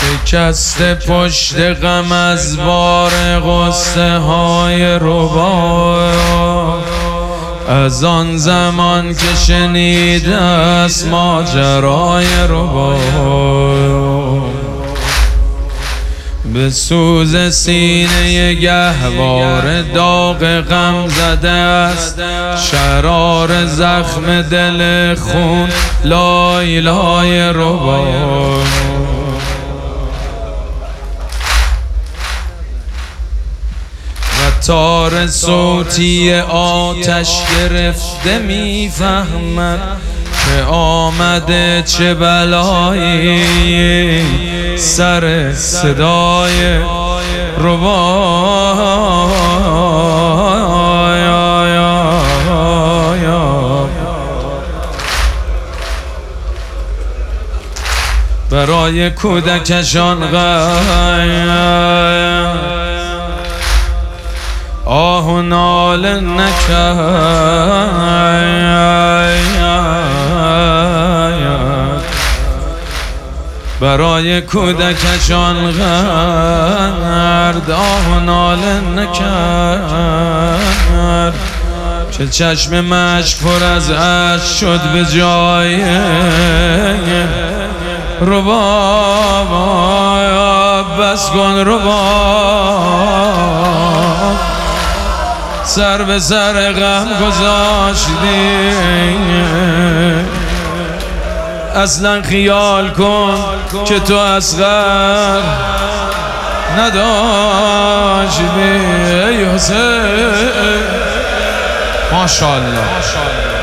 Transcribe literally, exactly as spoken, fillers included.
شکسته پشت غم از بار غصه های ربا، از آن زمان که شنیده است ماجرای ربا. به سوز سینه گهواره داغ غم زده است، شرار زخم دل خون لای لای ربا. و تار صوتی آتش گرفته میفهمد که آمده چه بلایی سر صدای ربا. برای کودکشان غم آه و ناله نکرد، برای کودکشان غرد آه و ناله نکرد، که چشم مشک پر از اشک شد به جای ربا. بس کن ربا، سر به سر غم گذاشتی، اصلا خیال کن که تو اصغر نداشتی. ای حسین ماشاءالله.